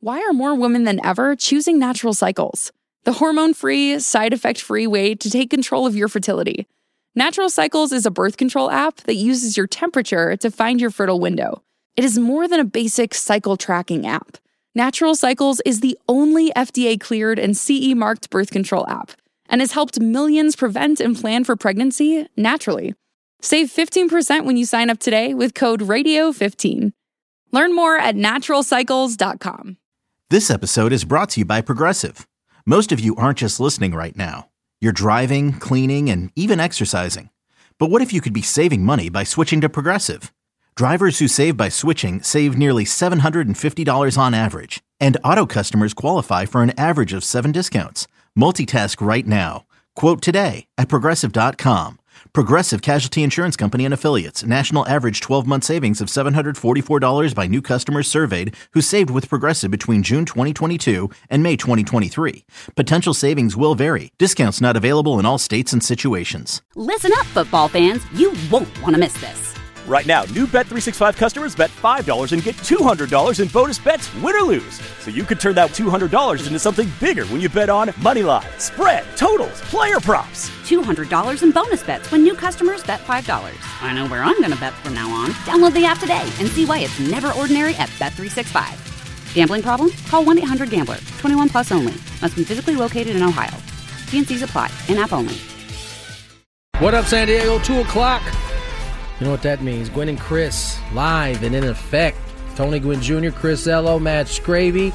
why are more women than ever choosing Natural Cycles? The hormone-free, side-effect-free way to take control of your fertility. Natural Cycles is a birth control app that uses your temperature to find your fertile window. It is more than a basic cycle tracking app. Natural Cycles is the only FDA-cleared and CE-marked birth control app and has helped millions prevent and plan for pregnancy naturally. Save 15% when you sign up today with code RADIO15. Learn more at naturalcycles.com. This episode is brought to you by Progressive. Most of you aren't just listening right now. You're driving, cleaning, and even exercising. But what if you could be saving money by switching to Progressive? Drivers who save by switching save nearly $750 on average. And auto customers qualify for an average of 7 discounts. Multitask right now. Quote today at Progressive.com. Progressive Casualty Insurance Company and Affiliates. National average 12-month savings of $744 by new customers surveyed who saved with Progressive between June 2022 and May 2023. Potential savings will vary. Discounts not available in all states and situations. Listen up, football fans. You won't want to miss this. Right now, new Bet365 customers bet $5 and get $200 in bonus bets, win or lose. So you could turn that $200 into something bigger when you bet on moneyline, spread, totals, player props. $200 in bonus bets when new customers bet $5. I know where I'm going to bet from now on. Download the app today and see why it's never ordinary at Bet365. Gambling problem? Call 1-800-GAMBLER. 21 plus only. Must be physically located in Ohio. T&Cs apply. In-app only. What up, San Diego? 2 o'clock. You know what that means. Gwen and Chris, live and in effect. Tony Gwynn Jr., Chris Ello, Matt Scravy.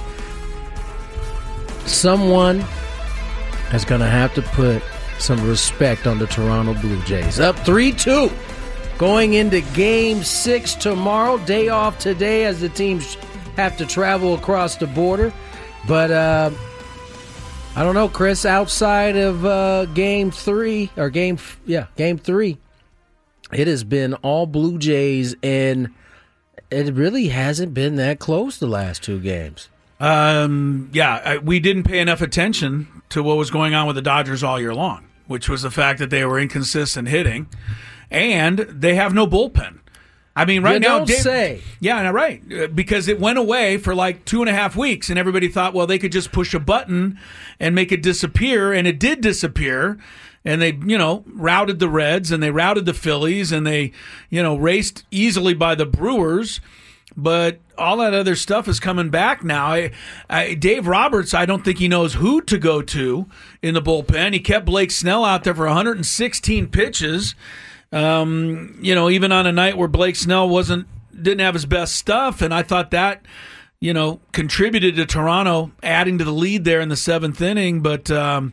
Someone is going to have to put some respect on the Toronto Blue Jays. Up 3-2. Going into Game 6 tomorrow. Day off today as the teams have to travel across the border. But I don't know, Chris, outside of Game 3, or Game 3, it has been all Blue Jays, and it really hasn't been that close the last 2 games. We didn't pay enough attention to what was going on with the Dodgers all year long, which was the fact that they were inconsistent hitting, and they have no bullpen. I mean, right now, because it went away for like 2.5 weeks, and everybody thought, well, they could just push a button and make it disappear, and it did disappear. And they, routed the Reds, and they routed the Phillies, and they, raced easily by the Brewers. But all that other stuff is coming back now. Dave Roberts, I don't think he knows who to go to in the bullpen. He kept Blake Snell out there for 116 pitches. Even on a night where Blake Snell didn't have his best stuff, and I thought that, contributed to Toronto adding to the lead there in the 7th inning. But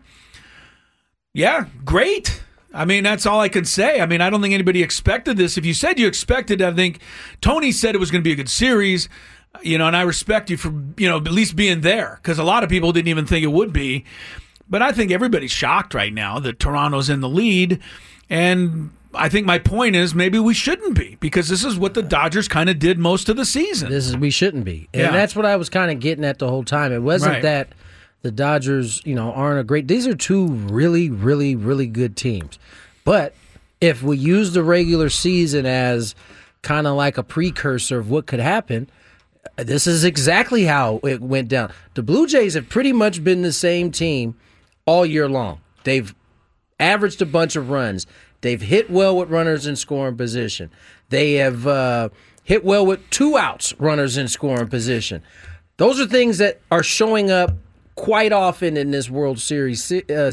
yeah, great. I mean, that's all I can say. I mean, I don't think anybody expected this. If you said you expected, I think Tony said it was going to be a good series, and I respect you for, at least being there, because a lot of people didn't even think it would be. But I think everybody's shocked right now that Toronto's in the lead, and I think my point is maybe we shouldn't be, because this is what the Dodgers kind of did most of the season. We shouldn't be. And that's what I was kind of getting at the whole time. It wasn't that the Dodgers, aren't a great. These are 2 really, really, really good teams. But if we use the regular season as kind of like a precursor of what could happen, this is exactly how it went down. The Blue Jays have pretty much been the same team all year long. They've averaged a bunch of runs. They've hit well with runners in scoring position. They have hit well with 2 outs, runners in scoring position. Those are things that are showing up quite often in this World Series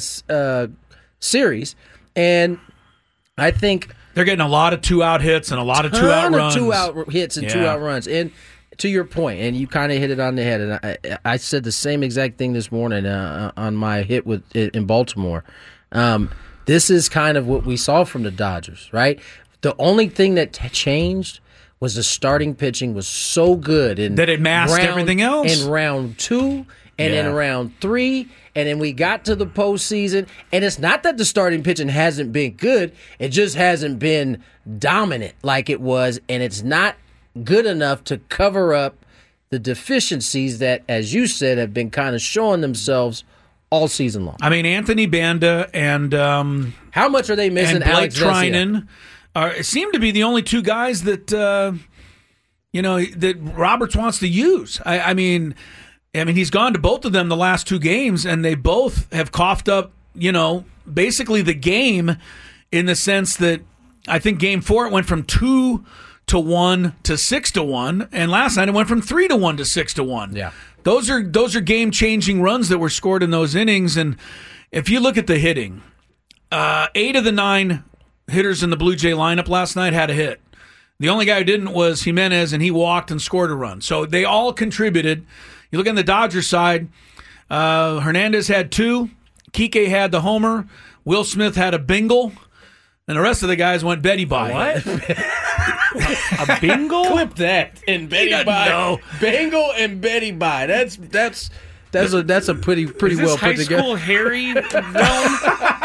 and I think they're getting a lot of 2-out hits and a lot of 2-out runs. 2-out hits and 2-out runs. And to your point, and you kind of hit it on the head, and I said the same exact thing this morning on my hit in Baltimore. This is kind of what we saw from the Dodgers, right? The only thing that changed was the starting pitching was so good that it masked everything else. In round 2 and in round 3, and then we got to the postseason, and it's not that the starting pitching hasn't been good, it just hasn't been dominant like it was, and it's not good enough to cover up the deficiencies that, as you said, have been kind of showing themselves all season long. I mean, Anthony Banda and how much are they missing? And Blake Alex Trinan seem to be the only 2 guys that that Roberts wants to use. I mean, I mean, he's gone to both of them the last 2 games, and they both have coughed up, basically the game in the sense that I think Game 4 it went from 2-1 to 6-1, and last night it went from 3-1 to 6-1. Yeah, those are game-changing runs that were scored in those innings. And if you look at the hitting, 8 of the 9 hitters in the Blue Jay lineup last night had a hit. The only guy who didn't was Jimenez, and he walked and scored a run. So they all contributed. You look on the Dodgers side, Hernandez had 2, Kike had the homer, Will Smith had a bingle, and the rest of the guys went Betty Bye. What? A bingle? Clip that and Betty Bye. Bingle and Betty Bye. That's a pretty well put together. Is this high school Harry realm?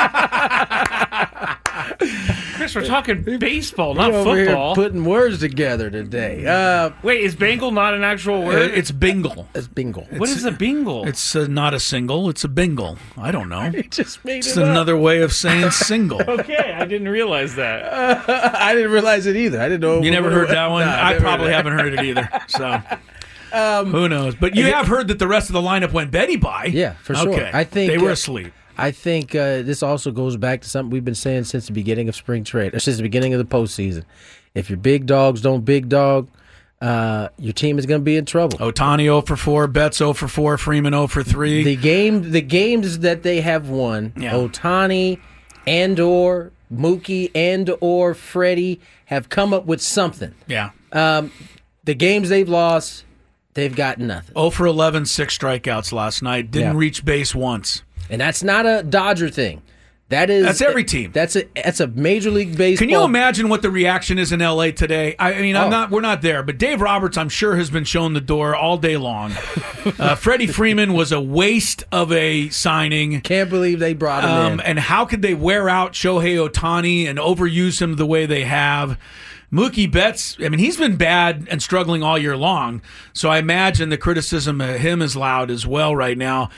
Chris, we're talking baseball, not over football. Here putting words together today. Wait, is Bengal not an actual word? It's bingle. It's bingle. What is a bingle? It's not a single. It's a bingle. I don't know. He just made It's it up. another way of saying single. Okay, I didn't realize that. I didn't realize it either. I didn't know. You never heard that one? No, I probably haven't heard it either. So who knows? But you have heard that the rest of the lineup went Betty Bye. Yeah, for sure. Okay. I think they were asleep. I think this also goes back to something we've been saying since the beginning of spring trade, or since the beginning of the postseason. If your big dogs don't big dog, your team is going to be in trouble. Ohtani 0 for 4, Betts 0 for 4, Freeman 0 for 3. The games that they have won, Ohtani and/or Mookie and/or Freddie have come up with something. Yeah. The games they've lost, they've got nothing. 0 for 11, 6 strikeouts last night. Didn't reach base once. And that's not a Dodger thing. That's every team. That's a Major League Baseball. Can you imagine what the reaction is in LA today? I mean, we're not there, but Dave Roberts, I'm sure, has been shown the door all day long. Freddie Freeman was a waste of a signing. Can't believe they brought him in. And how could they wear out Shohei Ohtani and overuse him the way they have? Mookie Betts, I mean, he's been bad and struggling all year long, so I imagine the criticism of him is loud as well right now.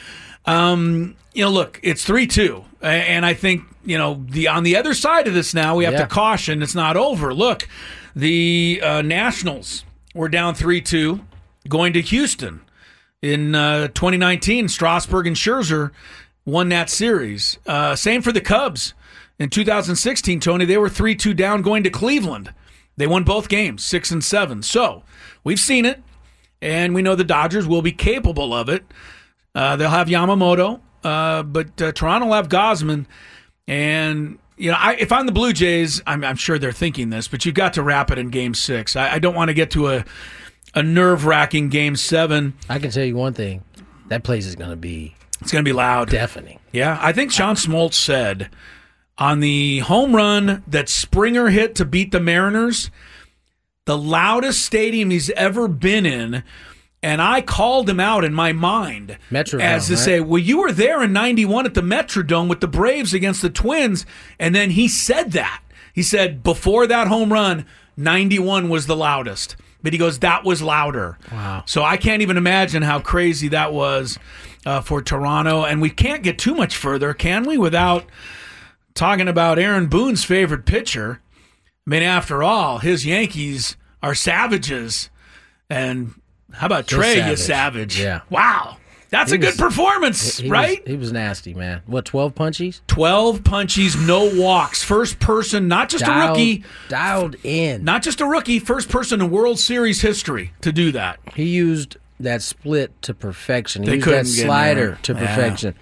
Look, it's 3-2, and I think, on the other side of this now, we have to caution it's not over. Look, the Nationals were down 3-2 going to Houston. In 2019, Strasburg and Scherzer won that series. Same for the Cubs. In 2016, Tony, they were 3-2 down going to Cleveland. They won both games, 6-7. So we've seen it, and we know the Dodgers will be capable of it. They'll have Yamamoto, but Toronto will have Gausman. And, if I'm the Blue Jays, I'm sure they're thinking this, but you've got to wrap it in Game 6. I don't want to get to a nerve-wracking Game 7. I can tell you one thing. That place is going to be... It's going to be loud. Deafening. Yeah, I think Sean Smoltz said on the home run that Springer hit to beat the Mariners, the loudest stadium he's ever been in, and I called him out in my mind Metrodome, as to say, well, you were there in 91 at the Metrodome with the Braves against the Twins, and then he said that. He said, before that home run, 91 was the loudest. But he goes, that was louder. Wow. So I can't even imagine how crazy that was for Toronto. And we can't get too much further, can we, without talking about Aaron Boone's favorite pitcher. I mean, after all, his Yankees are savages. And how about Trey, you savage? Yeah. Wow. That's a good performance, right? He was nasty, man. What, 12 punchies? 12 punchies, no walks. First person, not just a rookie. Dialed in. Not just a rookie, first person in World Series history to do that. He used that split to perfection. He They used that couldn't get slider there. to perfection.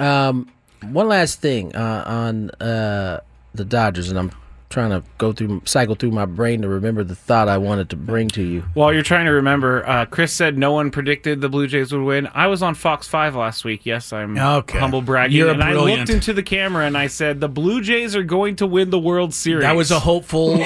One last thing on the Dodgers, and I'm trying to cycle through my brain to remember the thought I wanted to bring to you. While you're trying to remember, Chris said no one predicted the Blue Jays would win. I was on Fox 5 last week. Yes, I'm humble bragging. You're and brilliant. I looked into the camera and I said the Blue Jays are going to win the World Series. That was a hopeful,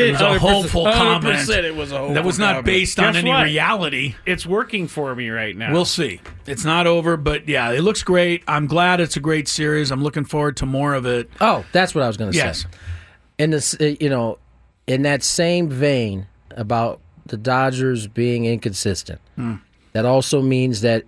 comment. 100% it was a hopeful That was not comment. based on Guess any what? reality. It's working for me right now. We'll see. It's not over, but yeah, it looks great. I'm glad it's a great series. I'm looking forward to more of it. Oh, that's what I was going to Yes. say. In this, in that same vein about the Dodgers being inconsistent, that also means that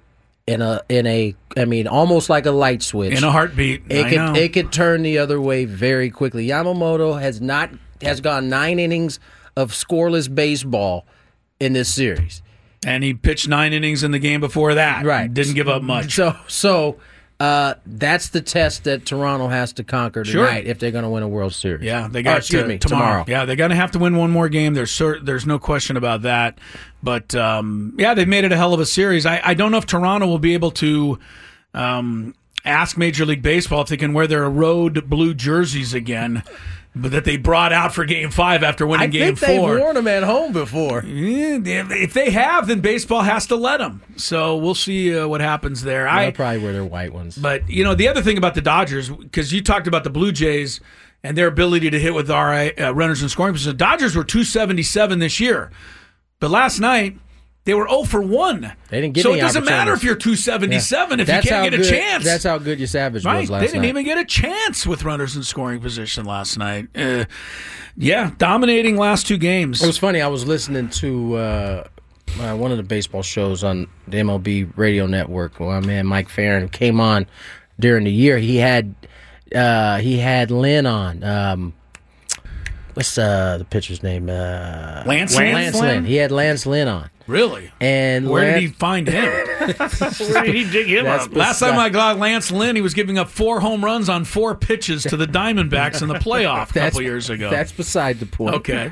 almost like a light switch, In a heartbeat. it could turn the other way very quickly. Yamamoto has gone 9 innings of scoreless baseball in this series. And he pitched 9 innings in the game before that. Right. Didn't give up much. So that's the test that Toronto has to conquer tonight if they're going to win a World Series. Yeah, they got tomorrow. Yeah, they're going to have to win one more game. There's no question about that. But they've made it a hell of a series. I don't know if Toronto will be able to ask Major League Baseball if they can wear their road blue jerseys again, but that they brought out for Game 5 after winning Game 4. I think they've worn them at home before. Yeah, if they have, then baseball has to let them. So we'll see what happens there. They'll probably wear their white ones. But, the other thing about the Dodgers, because you talked about the Blue Jays and their ability to hit with runners in scoring position. The Dodgers were 277 this year. But last night, they were 0 for 1. They didn't get so any it doesn't matter if you're 277 if you can't get a chance. That's how good your Savage was last night. They didn't even get a chance with runners in scoring position last night. Dominating last 2 games. It was funny. I was listening to one of the baseball shows on the MLB radio network. My man Mike Farron came on during the year. He had Lynn on. What's the pitcher's name? Lance Lynn. He had Lance Lynn on. Really? And where did he find him? Where did he dig him up? Last time I got Lance Lynn, he was giving up 4 home runs on 4 pitches to the Diamondbacks in the playoff a couple years ago. That's beside the point. Okay.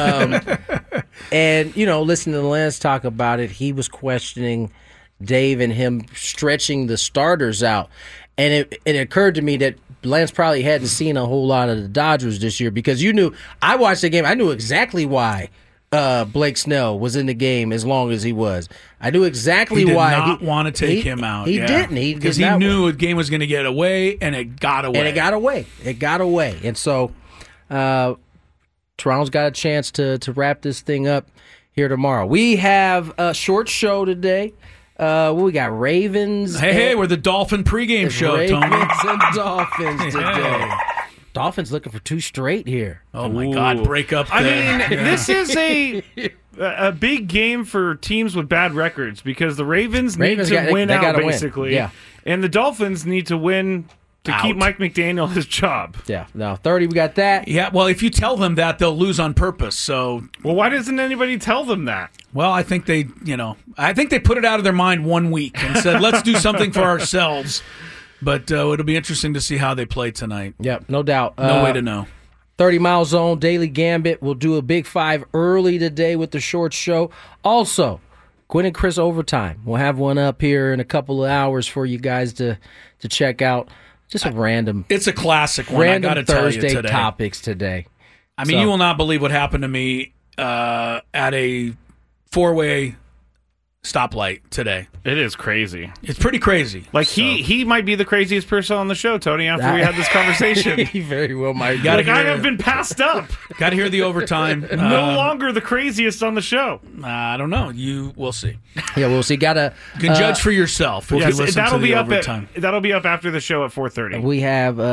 And, listening to Lance talk about it, he was questioning Dave and him stretching the starters out. And it occurred to me that Lance probably hadn't seen a whole lot of the Dodgers this year because I watched the game. I knew exactly why Blake Snell was in the game as long as he was. I knew exactly why. He did not want to take him out. He didn't. Because he knew the game was going to get away, and it got away. It got away. And so Toronto's got a chance to wrap this thing up here tomorrow. We have a short show today. We got Ravens. Hey, we're the Dolphin pregame show, Tony. Ravens and Dolphins today. Dolphins looking for 2 straight here. Oh, my God. Break up. This is a big game for teams with bad records because the Ravens need to win out, basically. Yeah. And the Dolphins need to win to keep Mike McDaniel his job. Yeah. No, 30, we got that. Yeah, well, if you tell them that, they'll lose on purpose. So, well, why doesn't anybody tell them that? Well, I think they put it out of their mind 1 week and said, let's do something for ourselves. But it'll be interesting to see how they play tonight. Yep, no doubt. No way to know. 30 Mile Zone, Daily Gambit. We'll do a Big 5 early today with the short show. Also, Gwen and Chris Overtime. We'll have one up here in a couple of hours for you guys to check out. Just a random. It's a classic one. I got to tell you today. Thursday topics today. I mean, you will not believe what happened to me at a 4-way stoplight today. It is crazy. It's pretty crazy. Like he might be the craziest person on the show, Tony. After we had this conversation, he very well might. I have been passed up. Got to hear the overtime. No longer the craziest on the show. I don't know. We'll see. Yeah, we'll see. You can judge for yourself. Yes, that'll be up. That'll be up after the show at 4:30. We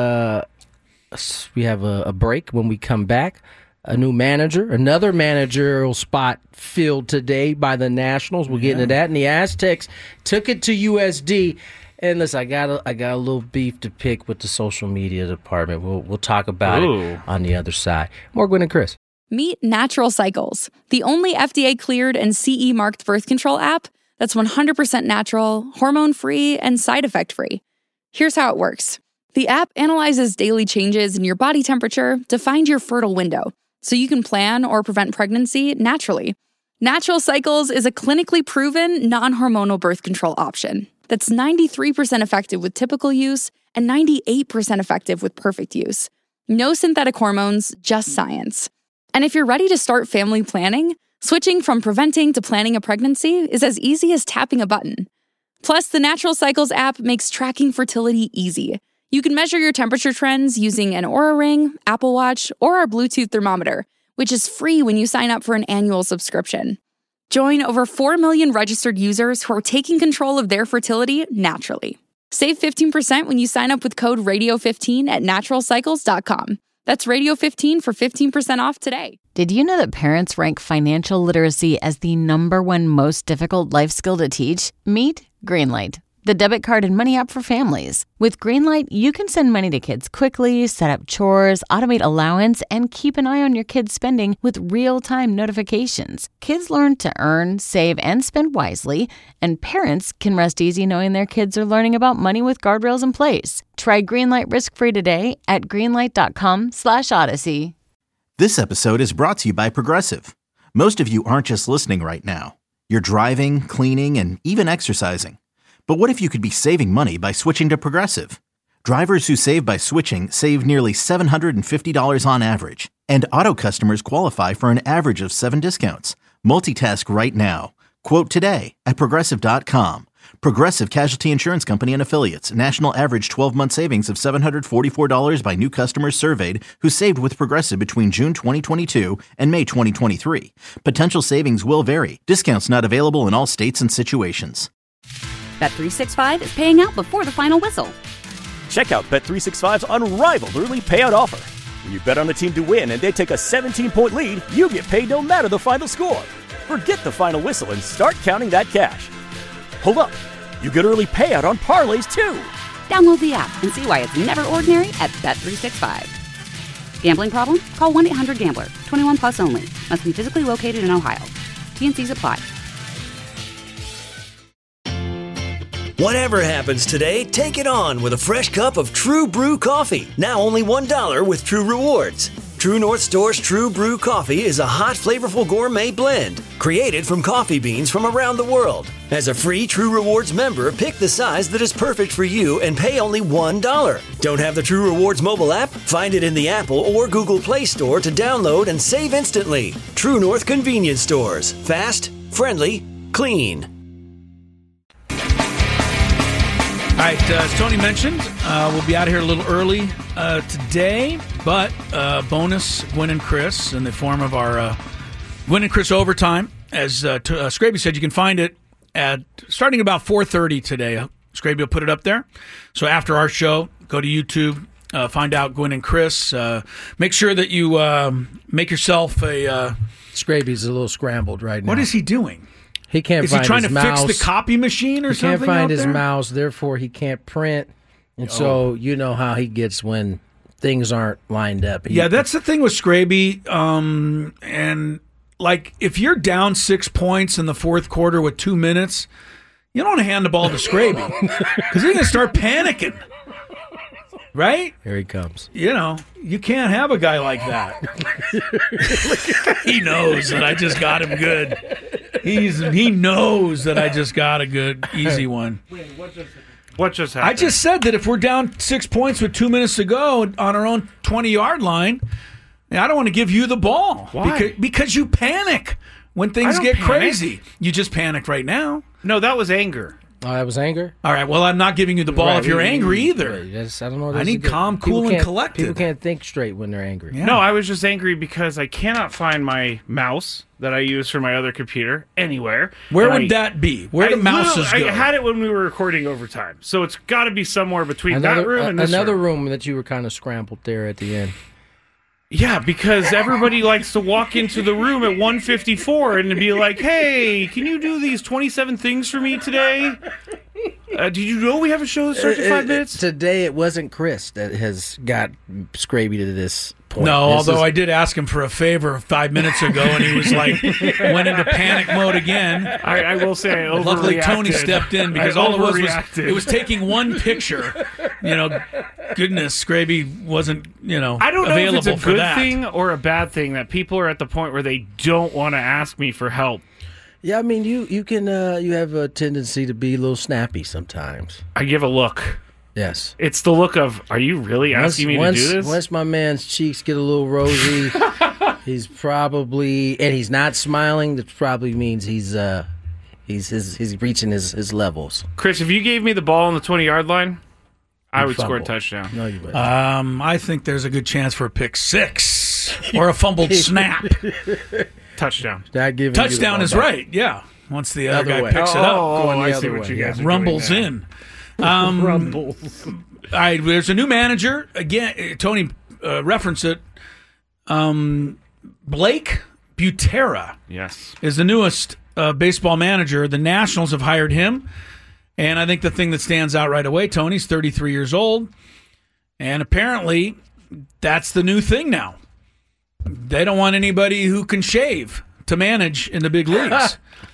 have a break when we come back. Another managerial spot filled today by the Nationals. We'll get into that. And the Aztecs took it to USD. And listen, I got a little beef to pick with the social media department. We'll talk about it on the other side. More Gwen and Chris. Meet Natural Cycles, the only FDA-cleared and CE-marked birth control app that's 100% natural, hormone-free, and side effect-free. Here's how it works. The app analyzes daily changes in your body temperature to find your fertile window, so you can plan or prevent pregnancy naturally. Natural Cycles is a clinically proven, non-hormonal birth control option that's 93% effective with typical use and 98% effective with perfect use. No synthetic hormones, just science. And if you're ready to start family planning, switching from preventing to planning a pregnancy is as easy as tapping a button. Plus, the Natural Cycles app makes tracking fertility easy. You can measure your temperature trends using an Oura Ring, Apple Watch, or our Bluetooth thermometer, which is free when you sign up for an annual subscription. Join over 4 million registered users who are taking control of their fertility naturally. Save 15% when you sign up with code RADIO15 at naturalcycles.com. That's Radio15 for 15% off today. Did you know that parents rank financial literacy as the #1 most difficult life skill to teach? Meet Greenlight. the debit card and money app for families. With Greenlight, you can send money to kids quickly, set up chores, automate allowance, and keep an eye on your kids' spending with real-time notifications. Kids learn to earn, save, and spend wisely, and parents can rest easy knowing their kids are learning about money with guardrails in place. Try Greenlight risk-free today at greenlight.com/Odyssey. This episode is brought to you by Progressive. Most of you aren't just listening right now. You're driving, cleaning, and even exercising. But what if you could be saving money by switching to Progressive? Drivers who save by switching save nearly $750 on average. And auto customers qualify for an average of 7 discounts. Multitask right now. Quote today at Progressive.com. Progressive Casualty Insurance Company and Affiliates. National average 12-month savings of $744 by new customers surveyed who saved with Progressive between June 2022 and May 2023. Potential savings will vary. Discounts not available in all states and situations. Bet365 is paying out before the final whistle. Check out Bet365's unrivaled early payout offer. When you bet on the team to win and they take a 17-point lead, you get paid no matter the final score. Forget the final whistle and start counting that cash. Hold up. You get early payout on parlays, too. Download the app and see why it's never ordinary at Bet365. Gambling problem? Call 1-800-GAMBLER. 21 plus only. Must be physically located in Ohio. T&Cs apply. Whatever happens today, take it on with a fresh cup of True Brew coffee. Now only $1 with True Rewards. True North Store's True Brew coffee is a hot, flavorful gourmet blend created from coffee beans from around the world. As a free True Rewards member, pick the size that is perfect for you and pay only $1. Don't have the True Rewards mobile app? Find it in the Apple or Google Play Store to download and save instantly. True North Convenience Stores. Fast, friendly, clean. All right, as Tony mentioned, we'll be out of here a little early today, but bonus Gwen and Chris in the form of our Gwen and Chris Overtime. As Scraby said, you can find it at starting about 4:30 today. Scraby will put it up there. So after our show, go to YouTube, find out Gwen and Chris. Make sure that you make yourself a... Scraby's a little scrambled right now. What is he doing? He can't Is find he trying his to mouse. fix the copy machine or something? He can't find his there? mouse, therefore he can't print. And so you know how he gets when things aren't lined up. Yeah, that's the thing with Scraby. And like if you're down 6 points in the fourth quarter with 2 minutes, you don't want to hand the ball to Scraby because he's going to start panicking. Right? Here he comes. You know, you can't have a guy like that. He knows that I just got him good. He knows that I just got a good, easy one. What just happened? I just said that if we're down 6 points with 2 minutes to go on our own 20-yard line, I don't want to give you the ball. Why? Because you panic when things get crazy. You just panicked right now. No, that was anger. Oh, that was anger? All right, well, I'm not giving you the ball if you're angry either. I don't know. I need calm, cool, and collected. People can't think straight when they're angry. Yeah. No, I was just angry because I cannot find my mouse that I use for my other computer anywhere. Where would that be? Where do mouses go? I had it when we were recording overtime, so it's got to be somewhere between that room and this another room that you were kind of scrambled there at the end. Yeah, because everybody likes to walk into the room at 1:54 and be like, "Hey, can you do these 27 things for me today?" Did you know we have a show that starts in 5 minutes? Today it wasn't Chris that has got Scraby to this point. No, although I did ask him for a favor 5 minutes ago, and he was like, went into panic mode again. I will say I overreacted. Luckily, Tony stepped in because all it was taking one picture. You know, goodness, Scraby wasn't, I don't know available if it's a for good that. thing or a bad thing that people are at the point where they don't want to ask me for help. Yeah, I mean, you can you have a tendency to be a little snappy sometimes. I give a look. Yes. It's the look of, are you really asking me to do this? Once my man's cheeks get a little rosy, he's probably, and he's not smiling, that probably means he's reaching his levels. Chris, if you gave me the ball on the 20-yard line, I would score a touchdown. No, you wouldn't. I think there's a good chance for a pick six or a fumbled snap. Touchdown. Touchdown is right, yeah. Once the other guy picks it up. I see what you guys are rumbles doing in. Rumbles. There's a new manager. Again, Tony referenced it. Blake Butera yes. is the newest baseball manager. The Nationals have hired him. And I think the thing that stands out right away, Tony's 33 years old, and apparently that's the new thing now. They don't want anybody who can shave to manage in the big leagues.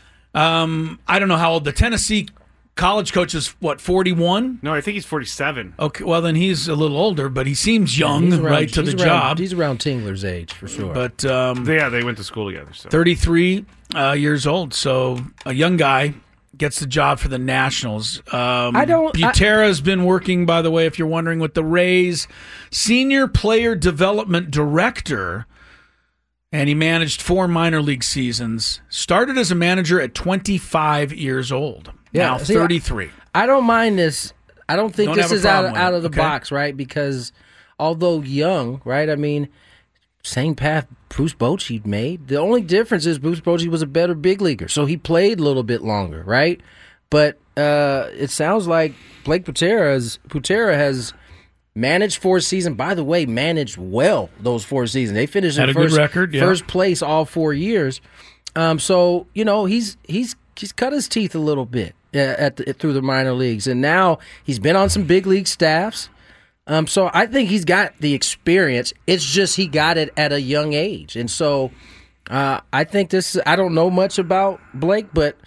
I don't know how old the Tennessee college coach is, 41? No, I think he's 47. Okay, well, then he's a little older, but he seems young, to the job. He's around Tingler's age, for sure. But they went to school together. So. 33 years old, so a young guy gets the job for the Nationals. Butera's been working, by the way, if you're wondering, with the Rays, senior player development director, and he managed 4 minor league seasons. Started as a manager at 25 years old. Yeah, now 33. I don't mind this. I don't think this is out of the box, right? Because although young, right? I mean, same path Bruce Bochy made. The only difference is Bruce Bochy was a better big leaguer, so he played a little bit longer, right? But it sounds like Blake Butera has managed 4 seasons. By the way, managed well those 4 seasons. They finished in good record, first place all 4 years. So he's cut his teeth a little bit through the minor leagues, and now he's been on some big league staffs. So I think he's got the experience. It's just he got it at a young age, and so I think this. I don't know much about Blake, but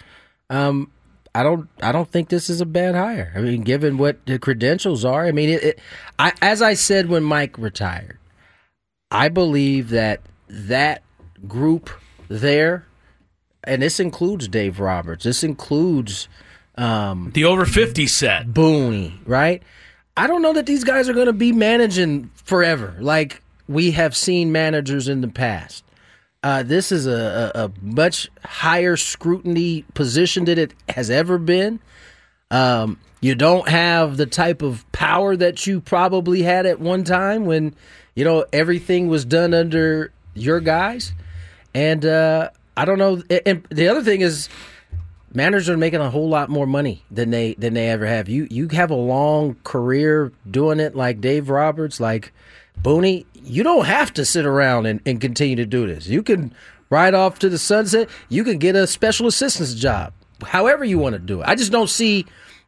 I don't think this is a bad hire. I mean, given what the credentials are. I mean, as I said when Mike retired, I believe that group there, and this includes Dave Roberts. This includes the over 50 set. Booney, right? I don't know that these guys are going to be managing forever like we have seen managers in the past. This is a much higher scrutiny position than it has ever been. You don't have the type of power that you probably had at one time when, everything was done under your guys. And I don't know. And the other thing is, managers are making a whole lot more money than they ever have. You have a long career doing it, like Dave Roberts, like Booney. You don't have to sit around and continue to do this. You can ride off to the sunset. You can get a special assistant's job, however you want to do it. I just don't see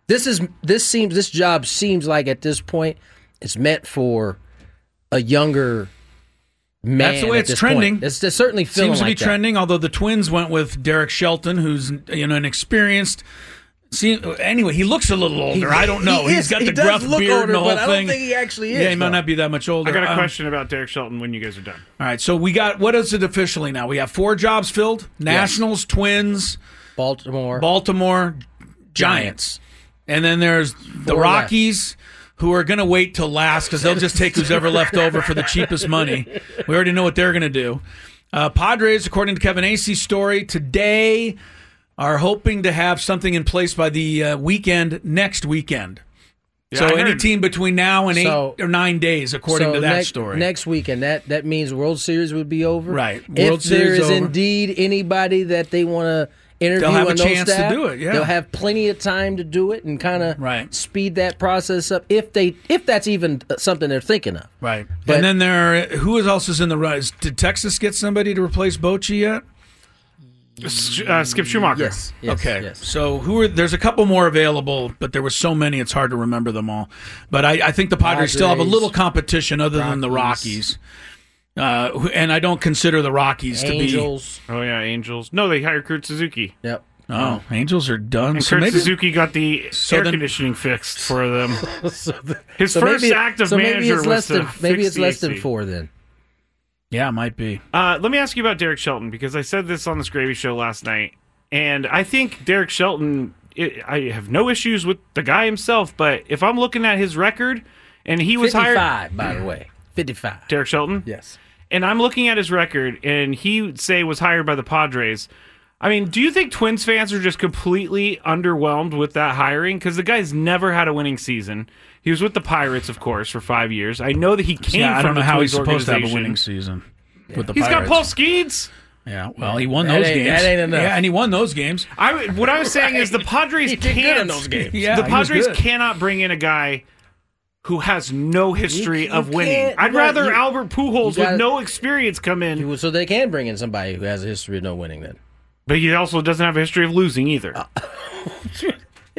this job seems like at this point it's meant for a younger man. That's the way it's trending. It's certainly feeling seems to be like trending. Although the Twins went with Derek Shelton, who's an experienced. Anyway, he looks a little older. I don't know. He's got the gruff beard and the whole thing. I don't think he actually is. Yeah, he might not be that much older. I got a question about Derek Shelton when you guys are done. All right, so we got, what is it officially now? We have 4 jobs filled: Nationals, Twins, Baltimore, Giants. And then there's the Rockies, who are going to wait till last because they'll just take who's ever left over for the cheapest money. We already know what they're going to do. Padres, according to Kevin Acey's story, today are hoping to have something in place by the next weekend. Yeah, so any team between now and 8 or 9 days, according to that story. Next weekend, that means World Series would be over? Right. If there is indeed anybody that they want to interview they'll have on a chance staff, to do it, yeah. They'll have plenty of time to do it and kind of speed that process up if that's even something they're thinking of. Right. But, and then who else is in the rise? Did Texas get somebody to replace Bochy yet? Skip Schumacher. Yes. Okay. Yes. So there's a couple more available, but there were so many it's hard to remember them all. But I think the Padres still have a little competition other than the Rockies. And I don't consider the Rockies Angels. to be. Oh, yeah, Angels. No, they hired Kurt Suzuki. Yep. Oh, Angels are done. And Kurt Suzuki got the air conditioning fixed for them. His first act of manager was maybe it's less than 4 then. Yeah, it might be. Let me ask you about Derek Shelton, because I said this on this Gravy Show last night, and I think Derek Shelton, I have no issues with the guy himself, but if I'm looking at his record, and he was 55, hired... by the way. 55. Derek Shelton? Yes. And I'm looking at his record, and he would say was hired by the Padres. I mean, do you think Twins fans are just completely underwhelmed with that hiring? Because the guy's never had a winning season. He was with the Pirates, of course, for 5 years. I know that he came from I don't know how he's supposed to have a winning organization. season with the He's Pirates. got Paul Skeens. Yeah, well, he won those games. That ain't enough. Yeah, and he won those games. What I was saying is the Padres can't. In those games. Yeah, the Padres cannot bring in a guy who has no history of winning. I'd rather Albert Pujols with no experience come in. So they can bring in somebody who has a history of no winning then. But he also doesn't have a history of losing either.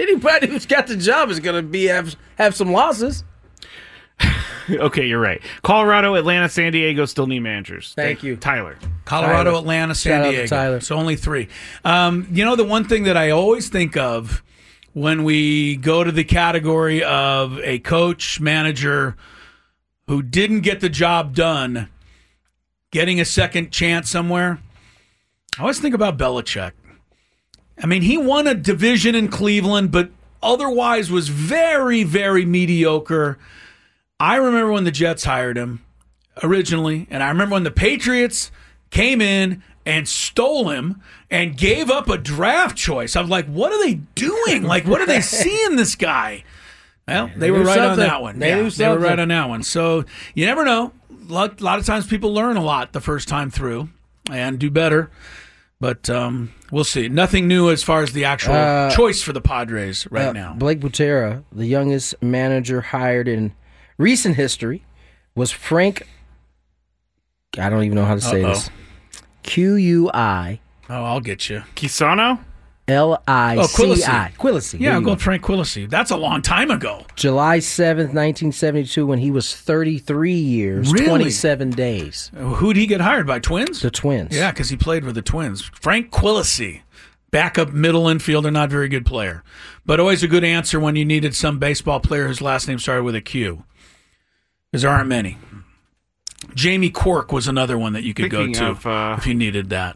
Anybody who's got the job is going to have some losses. Okay, you're right. Colorado, Atlanta, San Diego still need managers. Thank you. Tyler. Colorado, Atlanta, San Diego. Tyler. So only 3. The one thing that I always think of when we go to the category of a coach, manager who didn't get the job done, getting a second chance somewhere, I always think about Belichick. I mean, he won a division in Cleveland, but otherwise was very, very mediocre. I remember when the Jets hired him originally, and I remember when the Patriots came in and stole him and gave up a draft choice. I was like, what are they doing? Like, what do they see in this guy? Well, they were right on that one. They were right on that one. So you never know. A lot of times people learn a lot the first time through and do better. But we'll see. Nothing new as far as the actual choice for the Padres right now. Blake Butera, the youngest manager hired in recent history, was Frank. I don't even know how to say this. Q-U-I. Oh, I'll get you. Quisano? L-I-C-I. Quillacy. Yeah, I'm going Frank Quillacy. That's a long time ago. July 7th, 1972, when he was 33 years, really? 27 days. Who'd he get hired by? Twins? The Twins. Yeah, because he played with the Twins. Frank Quillacy. Backup middle infielder, not very good player. But always a good answer when you needed some baseball player whose last name started with a Q. Because there aren't many. Jamie Quirk was another one that you could go to if you needed that.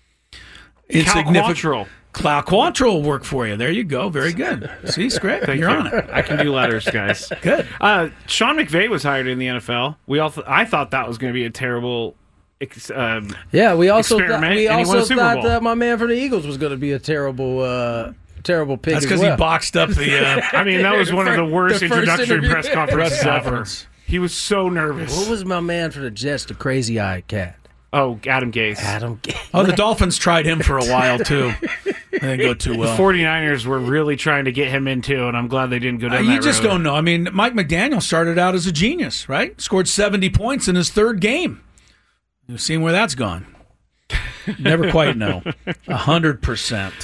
Cal Quantrill will work for you. There you go. Very good. See, Scrape, you're on it. I can do letters, guys. Good. Sean McVay was hired in the NFL. I thought that was going to be a terrible we also thought my man from the Eagles was going to be a terrible pick. That's because he boxed up the. I mean, that was one of the worst introductory press conferences ever. He was so nervous. What was my man for the Jets, the crazy-eyed cat? Oh, Adam Gase. Oh, the Dolphins tried him for a while, too. They didn't go too well. The 49ers were really trying to get him in, too, and I'm glad they didn't go down that road. You just don't know. I mean, Mike McDaniel started out as a genius, right? Scored 70 points in his third game. You've seen where that's gone. Never quite know. 100%.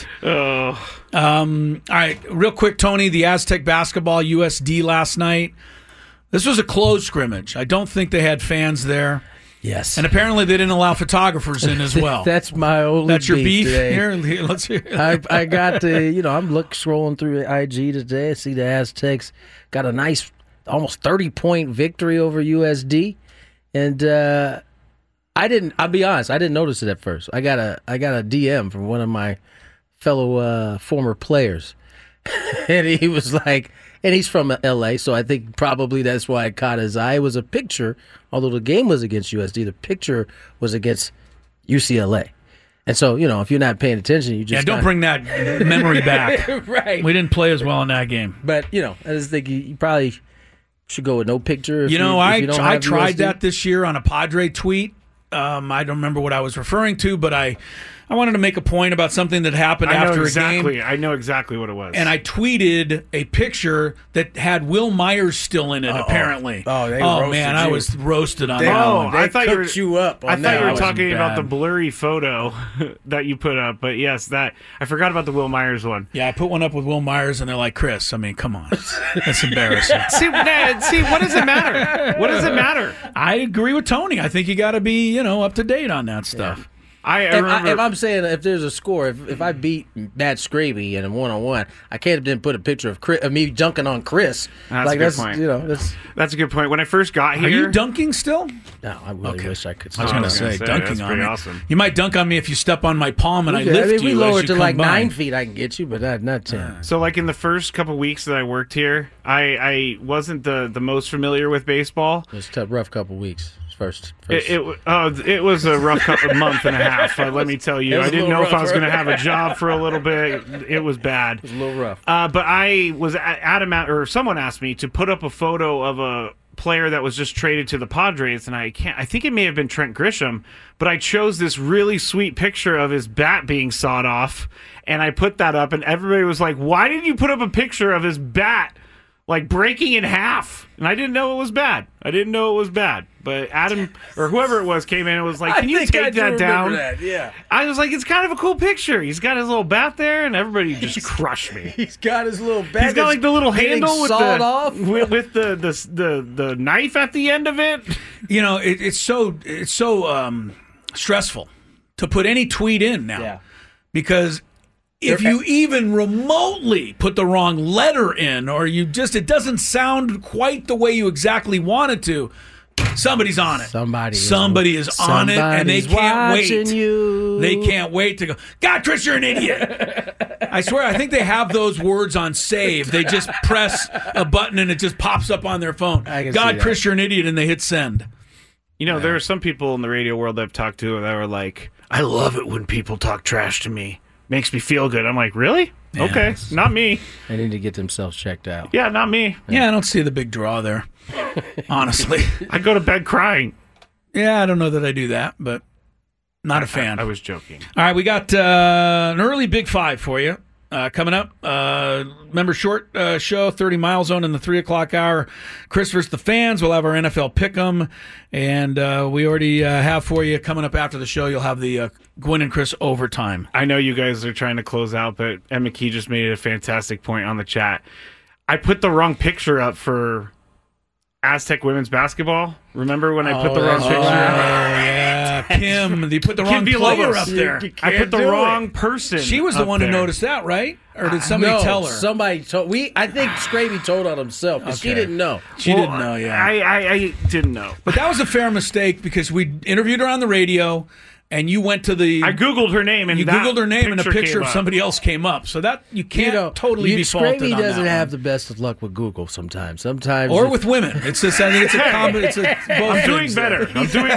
All right, real quick, Tony, the Aztec basketball USD last night. This was a closed scrimmage. I don't think they had fans there. Yes. And apparently they didn't allow photographers in as well. That's my only That's your beef today. Here, let's hear it. I got I'm scrolling through IG today. I see the Aztecs got a nice almost 30-point victory over USD. And I'll be honest, I didn't notice it at first. I got a DM from one of my fellow former players. And he was like, and he's from LA, so I think probably that's why it caught his eye. It was a picture, although the game was against USD, the picture was against UCLA. And so, if you're not paying attention, you just don't bring that memory back. Right. We didn't play as well in that game. But, I just think you probably should go with no picture. I tried that this year on a Padre tweet. I don't remember what I was referring to, but I wanted to make a point about something that happened after a game. I know exactly what it was. And I tweeted a picture that had Will Myers still in it, apparently. Oh, man, I was roasted on that one. I thought you were talking about the blurry photo that you put up. But yes, I forgot about the Will Myers one. Yeah, I put one up with Will Myers, and they're like, Chris, I mean, come on. That's embarrassing. See, what does it matter? What does it matter? I agree with Tony. I think you got to be, up to date on that stuff. Yeah. If I'm saying if there's a score, if I beat Matt Scraby in a one-on-one, I can't then put a picture of me dunking on Chris. That's a good point. That's a good point. When I first got here, are you dunking still? No, I really wish I could. I was going to say dunking on me. Awesome. You might dunk on me if you step on my palm and I lift you. If we lower it to like 9 by. feet, I can get you, but not 10. So, like in the first couple weeks that I worked here, I wasn't the most familiar with baseball. It was a rough couple weeks. First. It was a rough month and a half, let me tell you. I didn't know if I was going to have a job for a little bit. It was bad. It was a little rough. But I was or someone asked me to put up a photo of a player that was just traded to the Padres, and I think it may have been Trent Grisham, but I chose this really sweet picture of his bat being sawed off, and I put that up, and everybody was like, why did you put up a picture of his bat like breaking in half, and I didn't know it was bad. But Adam or whoever it was came in and was like, "Can you take that down?" That. Yeah. I was like, "It's kind of a cool picture." He's got his little bat there, and everybody just crushed me. He's got his little bat. He's got like the little handle with off with the knife at the end of it. You know, it's so stressful to put any tweet in now, because if you even remotely put the wrong letter in, or it doesn't sound quite the way you exactly want it to, somebody's on it. Somebody is on it, and they can't wait. They can't wait to go, God, Chris, you're an idiot. I swear, I think they have those words on save. They just press a button, and it just pops up on their phone. God, Chris, you're an idiot, and they hit send. You know, there are some people in the radio world I've talked to that were like, I love it when people talk trash to me. Makes me feel good. I'm like, really? Yeah. Okay, not me. They need to get themselves checked out. Yeah, not me. Yeah, I don't see the big draw there, honestly. I go to bed crying. Yeah, I don't know that I do that, but not a fan. I was joking. All right, we got an early Big Five for you coming up. Remember, short show, 30 Mile Zone in the 3 o'clock hour. Chris versus the fans. We'll have our NFL Pick'em, and we already have for you coming up after the show. You'll have the Gwynn and Chris overtime. I know you guys are trying to close out, but Ed McKee just made a fantastic point on the chat. I put the wrong picture up for Aztec women's basketball. Remember when I put the wrong picture up? Oh, yeah. Kim, you put the wrong player up there. I put the wrong person. She was the one who noticed that, right? Or did somebody tell her? Somebody told. I think Scraby told on himself because she didn't know. She didn't know, yeah. I didn't know. But that was a fair mistake because we interviewed her on the radio. And you went to the... I Googled her name, and a picture of somebody else came up. So that you can't totally be faulted on that. Scraby doesn't have the best of luck with Google sometimes. Or with women. It's just, I think it's a combination. I'm doing better.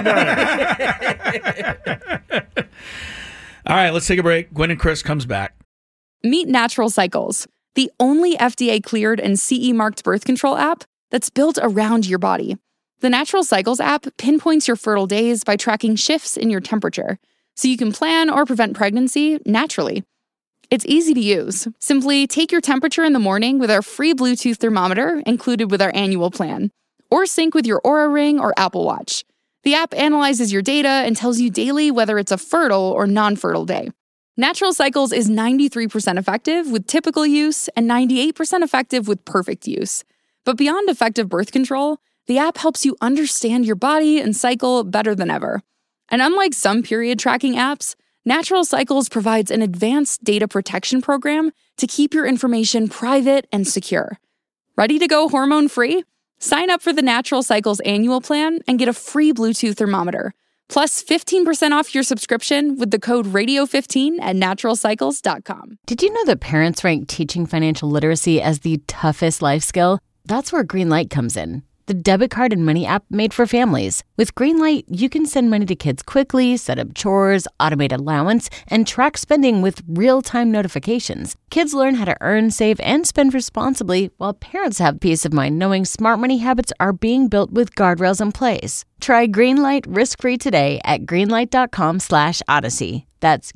All right, let's take a break. Gwynn and Chris comes back. Meet Natural Cycles, the only FDA-cleared and CE-marked birth control app that's built around your body. The Natural Cycles app pinpoints your fertile days by tracking shifts in your temperature, so you can plan or prevent pregnancy naturally. It's easy to use. Simply take your temperature in the morning with our free Bluetooth thermometer included with our annual plan, or sync with your Oura Ring or Apple Watch. The app analyzes your data and tells you daily whether it's a fertile or non-fertile day. Natural Cycles is 93% effective with typical use and 98% effective with perfect use. But beyond effective birth control, the app helps you understand your body and cycle better than ever. And unlike some period tracking apps, Natural Cycles provides an advanced data protection program to keep your information private and secure. Ready to go hormone-free? Sign up for the Natural Cycles annual plan and get a free Bluetooth thermometer, plus 15% off your subscription with the code RADIO15 at naturalcycles.com. Did you know that parents rank teaching financial literacy as the toughest life skill? That's where Greenlight comes in. The debit card and money app made for families. With Greenlight, you can send money to kids quickly, set up chores, automate allowance, and track spending with real-time notifications. Kids learn how to earn, save, and spend responsibly, while parents have peace of mind knowing smart money habits are being built with guardrails in place. Try Greenlight risk-free today at greenlight.com/Odyssey. That's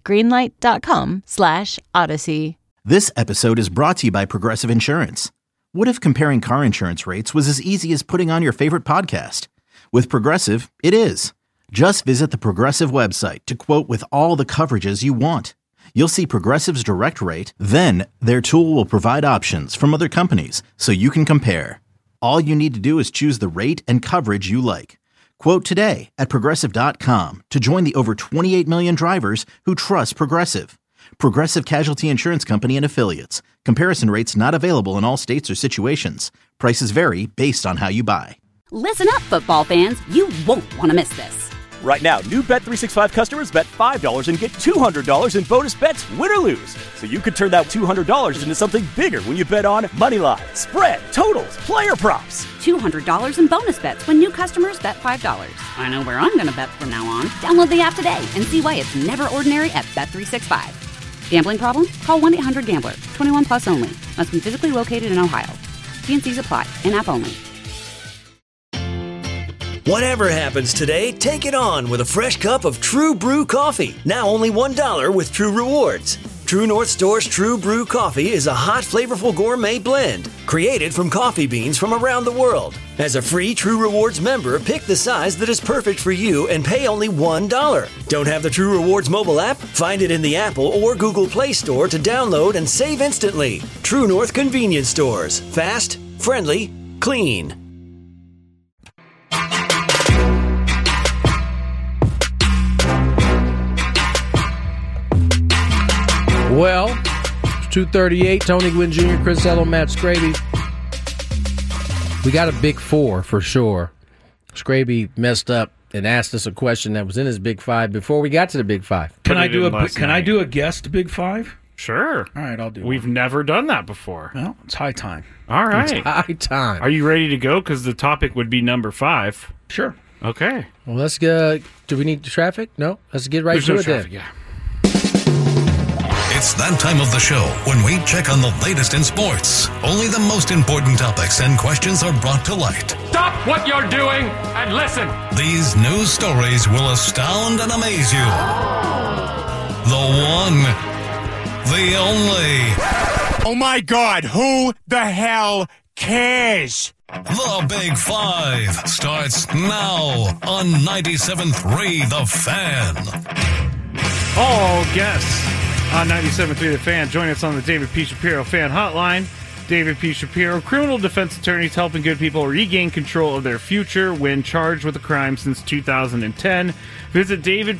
greenlight.com/Odyssey. This episode is brought to you by Progressive Insurance. What if comparing car insurance rates was as easy as putting on your favorite podcast? With Progressive, it is. Just visit the Progressive website to quote with all the coverages you want. You'll see Progressive's direct rate, then their tool will provide options from other companies so you can compare. All you need to do is choose the rate and coverage you like. Quote today at Progressive.com to join the over 28 million drivers who trust Progressive. Progressive Casualty Insurance Company and Affiliates. Comparison rates not available in all states or situations. Prices vary based on how you buy. Listen up, football fans. You won't want to miss this. Right now, new Bet365 customers bet $5 and get $200 in bonus bets, win or lose. So you could turn that $200 into something bigger when you bet on moneyline, spread, totals, player props. $200 in bonus bets when new customers bet $5. I know where I'm going to bet from now on. Download the app today and see why it's never ordinary at Bet365. Gambling problem? Call 1-800-GAMBLER. 21 plus only. Must be physically located in Ohio. T&Cs apply. In-app only. Whatever happens today, take it on with a fresh cup of True Brew coffee. Now only $1 with True Rewards. True North Store's True Brew Coffee is a hot, flavorful gourmet blend created from coffee beans from around the world. As a free True Rewards member, pick the size that is perfect for you and pay only $1. Don't have the True Rewards mobile app? Find it in the Apple or Google Play Store to download and save instantly. True North Convenience Stores. Fast, friendly, clean. Well, it's 2:38. Tony Gwynn Jr., Chris Ello, Matt Scraby. We got a big four for sure. Scraby messed up and asked us a question that was in his big five before we got to the big five. Can I do a guessed big five? Sure. All right, I'll do. We've never done that before. Well, it's high time. All right, it's high time. Are you ready to go? Because the topic would be number 5. Sure. Okay. Well, let's go. Do we need traffic? No. Let's get right to it then. Yeah. It's that time of the show when we check on the latest in sports. Only the most important topics and questions are brought to light. Stop what you're doing and listen. These news stories will astound and amaze you. The one, the only. Oh my God, who the hell cares? The Big Five starts now on 97.3 The Fan. All guests on 97.3 The Fan. Join us on the David P. Shapiro Fan Hotline. David P. Shapiro, criminal defense attorneys helping good people regain control of their future when charged with a crime since 2010. Visit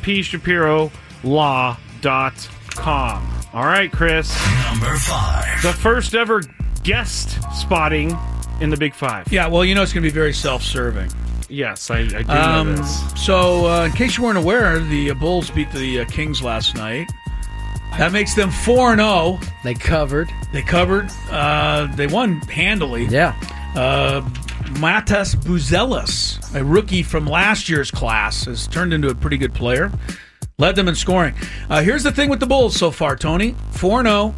davidpshapirolaw.com. All right, Chris. Number 5. The first ever guest spotting in the Big Five. Yeah, well, it's going to be very self-serving. Yes, I do know this. So, in case you weren't aware, the Bulls beat the Kings last night. That makes them 4-0. They covered. They won handily. Yeah. Matas Buzelis, a rookie from last year's class, has turned into a pretty good player. Led them in scoring. Here's the thing with the Bulls so far, Tony. 4-0.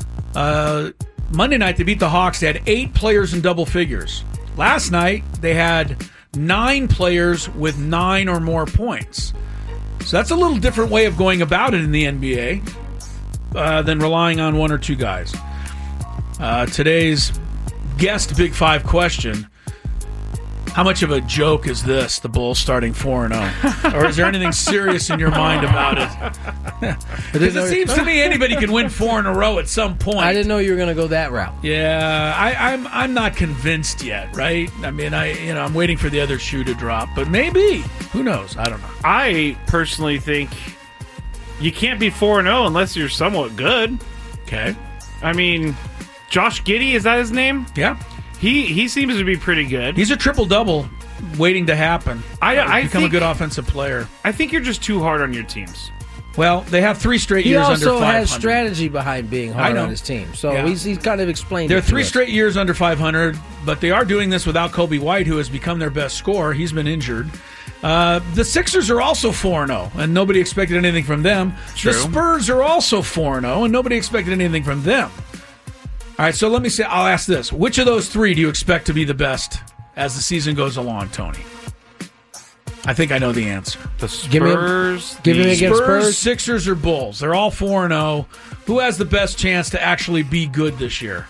Monday night, they beat the Hawks. They had 8 players in double figures. Last night, they had 9 players with 9 or more points. So that's a little different way of going about it in the NBA than relying on 1 or 2 guys. Today's guest Big Five question: how much of a joke is this, the Bulls starting 4-0? Or is there anything serious in your mind about it? Because it seems to me anybody can win 4 in a row at some point. I didn't know you were going to go that route. Yeah, I'm not convinced yet, right? I mean, I'm waiting for the other shoe to drop, but maybe. Who knows? I don't know. I personally think you can't be 4-0 unless you're somewhat good. Okay. I mean, Josh Giddey, is that his name? Yeah. He seems to be pretty good. He's a triple-double waiting to happen. I become a good offensive player. I think you're just too hard on your teams. Well, they have 3 straight years under 500. He also has strategy behind being hard on his team. So he's kind of explained They're it. 3 straight years under 500, but they are doing this without Kobe White, who has become their best scorer. He's been injured. The Sixers are also 4-0, and nobody expected anything from them. True. The Spurs are also 4-0, and nobody expected anything from them. All right, so I'll ask this. Which of those 3 do you expect to be the best as the season goes along, Tony? I think I know the answer. The Spurs. Give me against Spurs, Sixers, or Bulls. They're all 4-0. Who has the best chance to actually be good this year?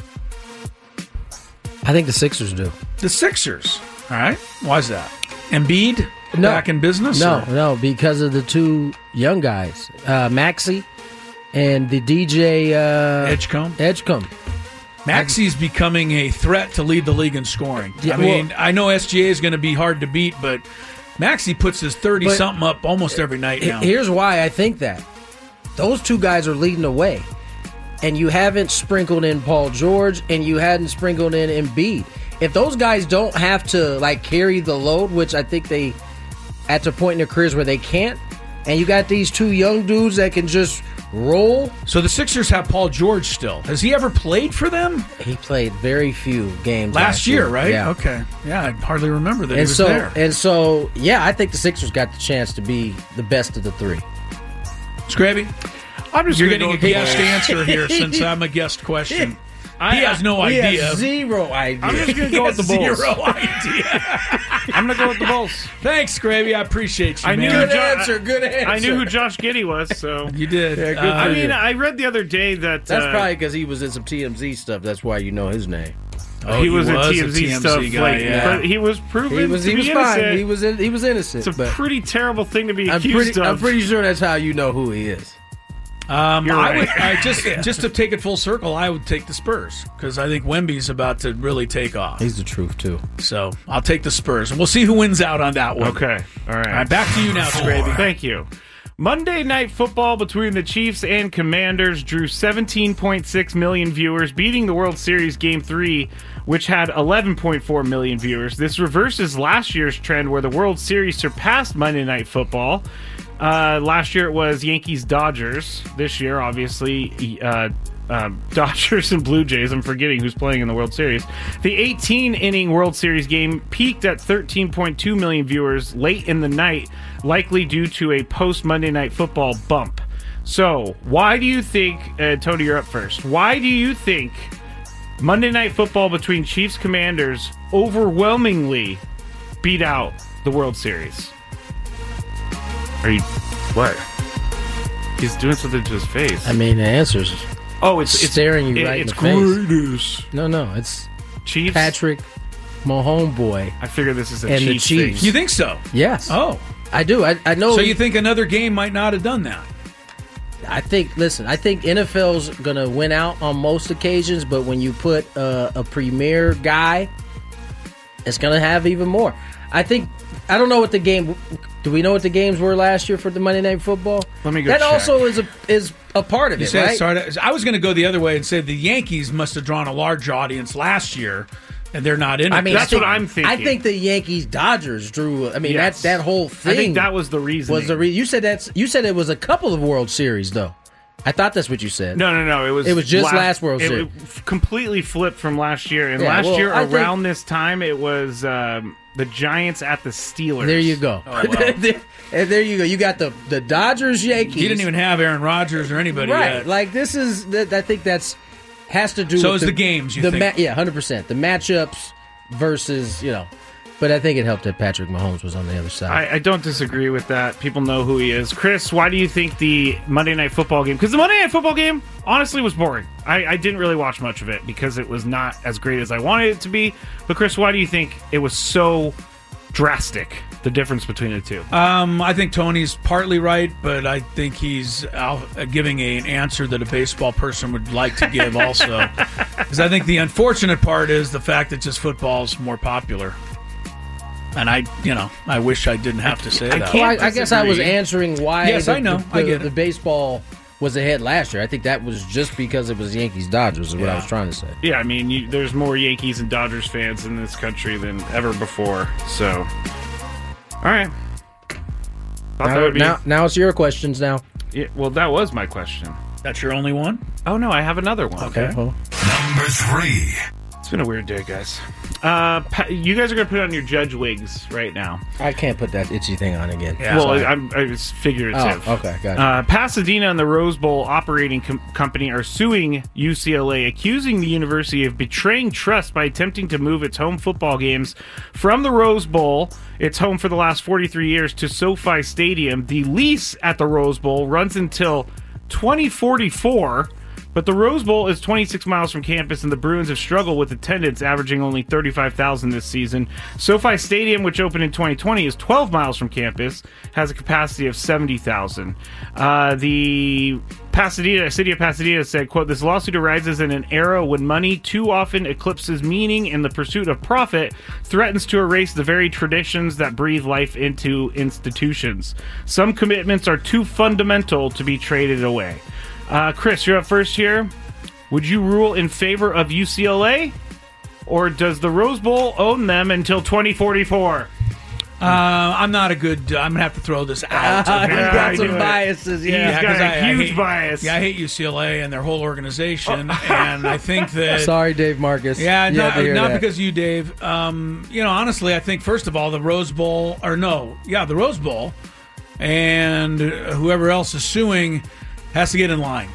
I think the Sixers do. The Sixers. All right. Why is that? Embiid back in business? No, because of the 2 young guys, Maxey and the DJ Edgecombe. Maxey's becoming a threat to lead the league in scoring. Yeah, I know SGA is going to be hard to beat, but Maxey puts his 30-something up almost every night now. Here's why I think that. Those 2 guys are leading the way, and you haven't sprinkled in Paul George, and you hadn't sprinkled in Embiid. If those guys don't have to carry the load, which I think they at the point in their careers where they can't, and you got these 2 young dudes that can just roll. So the Sixers have Paul George still. Has he ever played for them? He played very few games last year, right? Yeah. Okay. Yeah, I hardly remember that he was there. And so, yeah, I think the Sixers got the chance to be the best of the 3. Scraby? You're getting a guest answer here since I'm a guest question. He has no idea. He has zero idea. I'm just going to go with the Bulls. Zero idea. I'm going to go with the Bulls. Thanks, Gravy. I appreciate you, man. Good answer. I knew who Josh Giddey was, so. You did. Yeah, good I mean, I read the other day that... That's probably because he was in some TMZ stuff. That's why you know his name. He was in TMZ stuff. Guy, But he was proven to be innocent. Fine. He was innocent. It's a pretty terrible thing to be accused of. I'm pretty sure that's how you know who he is. You're right. Just to take it full circle, I would take the Spurs because I think Wemby's about to really take off. He's the truth too. So I'll take the Spurs, and we'll see who wins out on that one. Okay, all right. Back to you now, Scraby. Thank you. Monday Night Football between the Chiefs and Commanders drew 17.6 million viewers, beating the World Series Game 3, which had 11.4 million viewers. This reverses last year's trend where the World Series surpassed Monday Night Football. Last year it was Yankees-Dodgers. This year, obviously, Dodgers and Blue Jays. I'm forgetting who's playing in the World Series. The 18-inning World Series game peaked at 13.2 million viewers late in the night, likely due to a post-Monday Night Football bump. So, why do you think, Tony, you're up first. Why do you think Monday Night Football between Chiefs-Commanders overwhelmingly beat out the World Series? What? He's doing something to his face. I mean, the answer's it's staring you right in the face. No, it's Chiefs. Patrick Mahomes boy. I figure this is a and Chiefs the Chiefs. thing. You think so? Yes. Oh, I do. I know. So you think another game might not have done that? I think NFL's going to win out on most occasions, but when you put a premier guy, it's going to have even more. I don't know what the game. Do we know what the games were last year for the Monday Night Football? Let me go. That check. also is a part of it, right? I was going to go the other way and say the Yankees must have drawn a large audience last year, and they're not in it. I mean, that's what I'm thinking. I think the Yankees-Dodgers drew. I mean, Yes. that whole thing. I think that was the reason. You said it was a couple of World Series though. I thought that's what you said. No. It was just last World Series. It completely flipped from last year. And around this time, it was the Giants at the Steelers. There you go. Oh, wow. And there you go. You got the Dodgers, Yankees. He didn't even have Aaron Rodgers or anybody right. yet. Like this is. I think that's has to do. So with it's the games. You think? 100%. The matchups versus But I think it helped that Patrick Mahomes was on the other side. I don't disagree with that. People know who he is. Chris, why do you think the Monday Night Football game... Because the Monday Night Football game, honestly, was boring. I didn't really watch much of it because it was not as great as I wanted it to be. But Chris, why do you think it was so drastic, the difference between the two? I think Tony's partly right, but I think he's giving an answer that a baseball person would like to give also. Because I think the unfortunate part is the fact that just football's more popular. And I wish I didn't have to say that. I guess I was answering why yes, I know. I get the baseball was ahead last year. I think that was just because it was Yankees-Dodgers is what I was trying to say. Yeah, I mean, there's more Yankees and Dodgers fans in this country than ever before. So, all right. Now it's your questions now. Yeah, well, that was my question. That's your only one? Oh, no, I have another one. Okay. Number 3. It's been a weird day, guys. You guys are going to put on your judge wigs right now. I can't put that itchy thing on again. Yeah, well, it's figurative. Oh, okay, got it. Pasadena and the Rose Bowl operating company are suing UCLA, accusing the university of betraying trust by attempting to move its home football games from the Rose Bowl, its home for the last 43 years, to SoFi Stadium. The lease at the Rose Bowl runs until 2044. But the Rose Bowl is 26 miles from campus, and the Bruins have struggled with attendance, averaging only 35,000 this season. SoFi Stadium, which opened in 2020, is 12 miles from campus, has a capacity of 70,000. The city of Pasadena said, quote, "This lawsuit arises in an era when money too often eclipses meaning, and the pursuit of profit threatens to erase the very traditions that breathe life into institutions. Some commitments are too fundamental to be traded away." Chris, you're up first here. Would you rule in favor of UCLA, or does the Rose Bowl own them until 2044? I'm not a good... I'm going to have to throw this out. He's got some biases. Yeah, he's got a huge bias. Yeah, I hate UCLA and their whole organization, and I think that... Sorry, Dave Marcus. Yeah, not because of you, Dave. Honestly, I think, first of all, the Rose Bowl... the Rose Bowl, and whoever else is suing... has to get in line.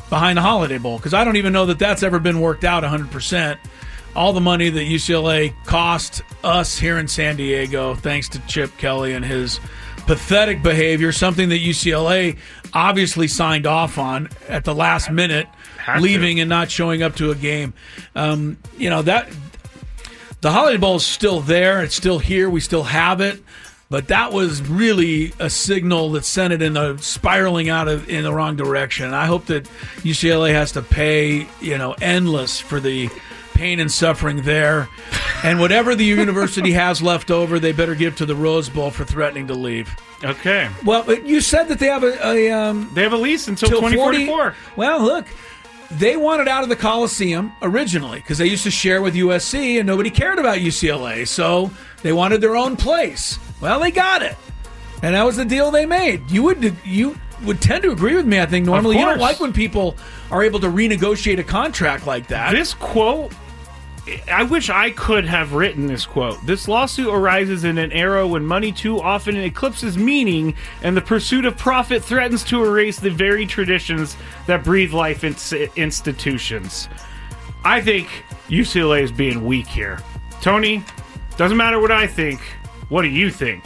behind the Holiday Bowl, because I don't even know that that's ever been worked out 100%. All the money that UCLA cost us here in San Diego, thanks to Chip Kelly and his pathetic behavior, something that UCLA obviously signed off on at the last minute, leaving and not showing up to a game. That the Holiday Bowl is still there. It's still here. We still have it. But that was really a signal that sent it spiraling out in the wrong direction. I hope that UCLA has to pay, endless for the pain and suffering there. And whatever the university has left over, they better give to the Rose Bowl for threatening to leave. Okay. Well, but you said that they have they have a lease until 2044. Well, look, they wanted out of the Coliseum originally because they used to share with USC and nobody cared about UCLA. So they wanted their own place. Well, they got it. And that was the deal they made. You would tend to agree with me, I think. Normally, you don't like when people are able to renegotiate a contract like that. This quote, I wish I could have written this quote. This lawsuit arises in an era when money too often eclipses meaning and the pursuit of profit threatens to erase the very traditions that breathe life into institutions. I think UCLA is being weak here. Tony, doesn't matter what I think. What do you think?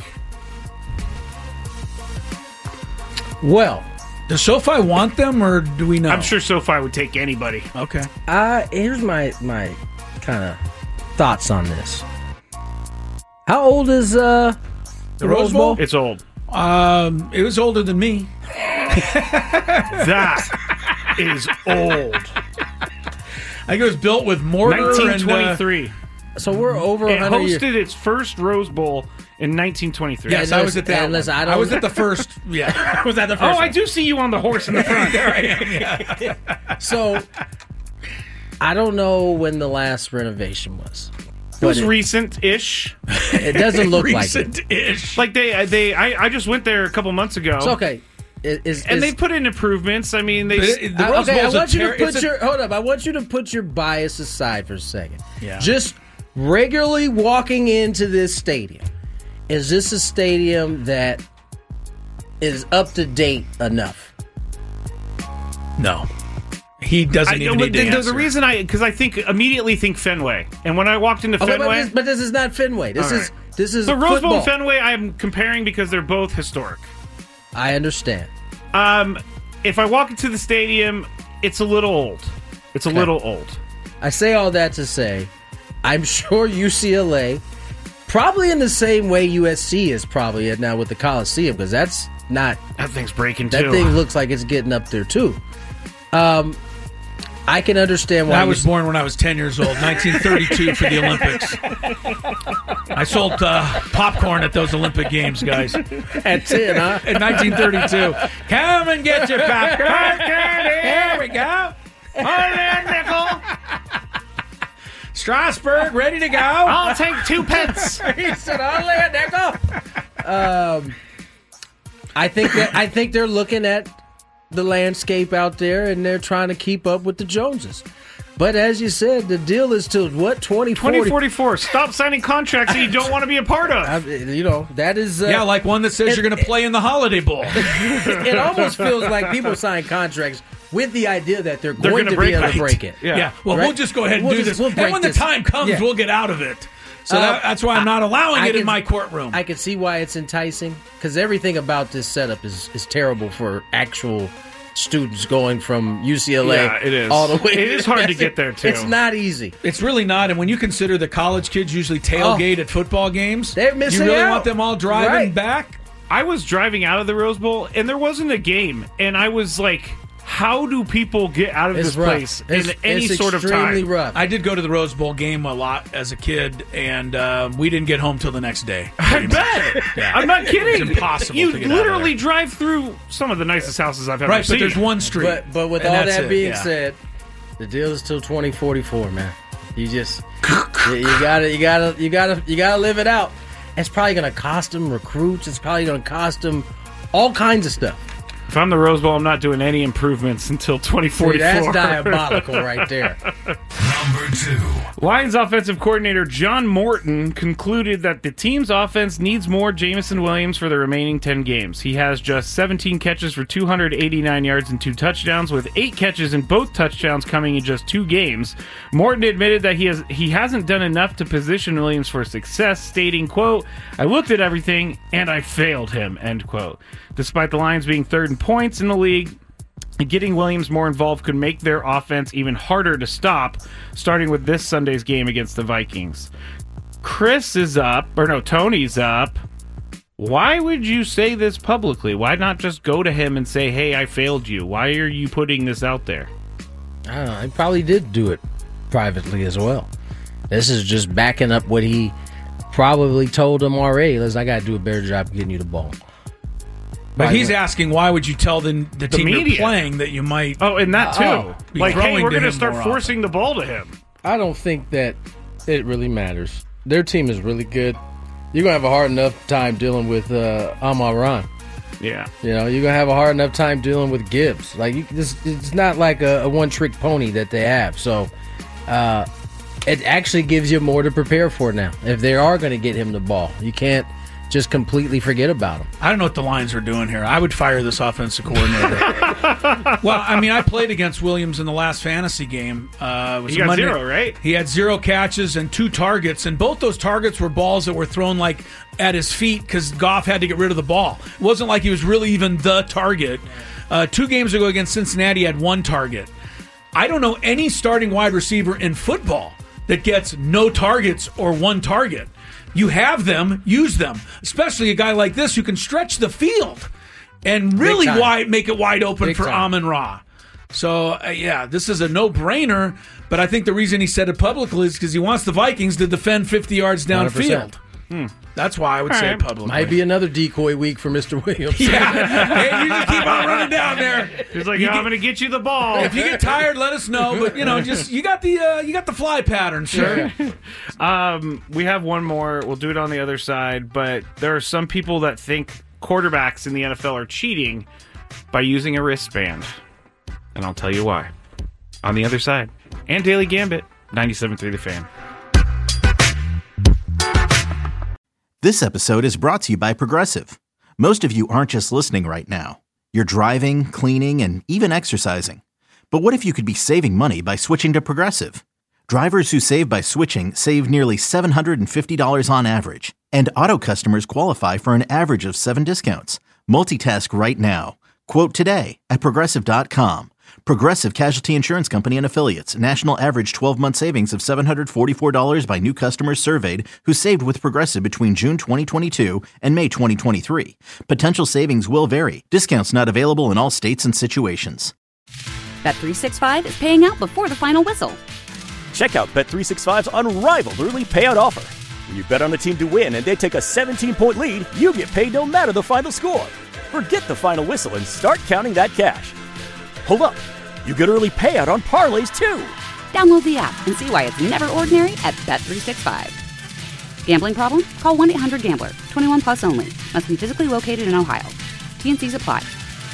Well, does SoFi want them, or do we know? I'm sure SoFi would take anybody. Okay. Here's my kind of thoughts on this. How old is the Rose Bowl? It's old. It was older than me. That is old. I think it was built with mortar. 1923. So we're over 100 years. It hosted its first Rose Bowl in 1923. Yes, I was at that. I was at the first. Yeah, I was at the first. I do see you on the horse in the front. There I am. Yeah. So I don't know when the last renovation was. It was recent-ish. It doesn't look like it. Recent-ish. Like I just went there a couple months ago. It's okay. They put in improvements. I mean, the Rose Bowl's I want you to put your bias aside for a second. Yeah. Just regularly walking into this stadium, is this a stadium that is up to date enough? No. He doesn't even need to answer. The reason because I immediately think Fenway, and when I walked into Fenway, but this is not Fenway. This is the Rose Bowl football. and Fenway. I'm comparing because they're both historic. I understand. If I walk into the stadium, it's a little old. It's a little old. I say all that to say, I'm sure UCLA, probably in the same way USC is probably now with the Coliseum, because that's not... That thing's breaking, too. That thing looks like it's getting up there, too. I can understand why... I was born when I was 10 years old, 1932 for the Olympics. I sold popcorn at those Olympic Games, guys. At 10, huh? In 1932. Come and get your popcorn. Here we go. Hold on, nickel. Strasburg, ready to go? I'll take 2 pence. He said, only a nickel. I think they're looking at the landscape out there, and they're trying to keep up with the Joneses. But as you said, the deal is till what, 2044. Stop signing contracts that you don't want to be a part of. That is... like one that says you're going to play in the Holiday Bowl. It almost feels like people sign contracts with the idea that they're going to be able to break it. Yeah. Well, we'll just go ahead and do this. And when the time comes, we'll get out of it. So that's why I'm not allowing it in my courtroom. I can see why it's enticing, because everything about this setup is terrible for actual students going from UCLA all the way. It is hard to get there, too. It's not easy. It's really not. And when you consider the college kids usually tailgate at football games, they're missing out. You really out. want them all driving back? I was driving out of the Rose Bowl, and there wasn't a game. And I was like... How do people get out of this place in any sort of time? Rough. I did go to the Rose Bowl game a lot as a kid, and we didn't get home till the next day. I bet. Yeah. I'm not kidding. It's impossible You to get literally drive through some of the nicest houses I've ever seen. But there's one street. But with all that being said, the deal is till 2044, man. You just you gotta live it out. It's probably gonna cost them recruits. It's probably gonna cost them all kinds of stuff. If I'm the Rose Bowl, I'm not doing any improvements until 2044. See, that's diabolical right there. Number 2. Lions offensive coordinator John Morton concluded that the team's offense needs more Jameson Williams for the remaining 10 games. He has just 17 catches for 289 yards and 2 touchdowns, with 8 catches and both touchdowns coming in just 2 games. Morton admitted that he hasn't done enough to position Williams for success, stating, quote, "I looked at everything and I failed him," end quote. Despite the Lions being third in points in the league, getting Williams more involved could make their offense even harder to stop, starting with this Sunday's game against the Vikings. Tony's up. Why would you say this publicly? Why not just go to him and say, "Hey, I failed you"? Why are you putting this out there? I don't know. He probably did do it privately as well. This is just backing up what he probably told him already. Listen, I got to do a better job getting you the ball. But he's asking, why would you tell the team you're playing that you might... Oh, and that too. Like, hey, we're going to start forcing the ball to him. I don't think that it really matters. Their team is really good. You're going to have a hard enough time dealing with Amon-Ra. Yeah. You know, you're going to have a hard enough time dealing with Gibbs. Like, it's not like a one-trick pony that they have. So, it actually gives you more to prepare for now. If they are going to get him the ball, you can't just completely forget about him. I don't know what the Lions are doing here. I would fire this offensive coordinator. Well, I mean, I played against Williams in the last fantasy game. He got 0, right? He had 0 catches and 2 targets, and both those targets were balls that were thrown like at his feet because Goff had to get rid of the ball. It wasn't like he was really even the target. 2 games ago against Cincinnati, he had 1 target. I don't know any starting wide receiver in football that gets no targets or 1 target. You have them, use them. Especially a guy like this who can stretch the field and really make it wide open for Amon-Ra. So, this is a no-brainer, but I think the reason he said it publicly is because he wants the Vikings to defend 50 yards downfield. That's why I would say it publicly. Might be another decoy week for Mr. Williams. Yeah. Hey, you just keep on running down there. He's like, I'm going to get you the ball. If you get tired, let us know. But just you got the fly pattern, sir. We have one more. We'll do it on the other side. But there are some people that think quarterbacks in the NFL are cheating by using a wristband, and I'll tell you why. On the other side, and Daily Gambit, 97.3 The Fan. This episode is brought to you by Progressive. Most of you aren't just listening right now. You're driving, cleaning, and even exercising. But what if you could be saving money by switching to Progressive? Drivers who save by switching save nearly $750 on average. And auto customers qualify for an average of 7 discounts. Multitask right now. Quote today at Progressive.com. Progressive Casualty Insurance Company and Affiliates. National average 12-month savings of $744 by new customers surveyed who saved with Progressive between June 2022 and May 2023. Potential savings will vary. Discounts not available in all states and situations. Bet365 is paying out before the final whistle. Check out Bet365's unrivaled early payout offer. When you bet on the team to win and they take a 17-point lead, you get paid no matter the final score. Forget the final whistle and start counting that cash. Hold up. You get early payout on parlays, too. Download the app and see why it's never ordinary at Bet365. Gambling problem? Call 1-800-GAMBLER. 21 plus only. Must be physically located in Ohio. T&Cs apply.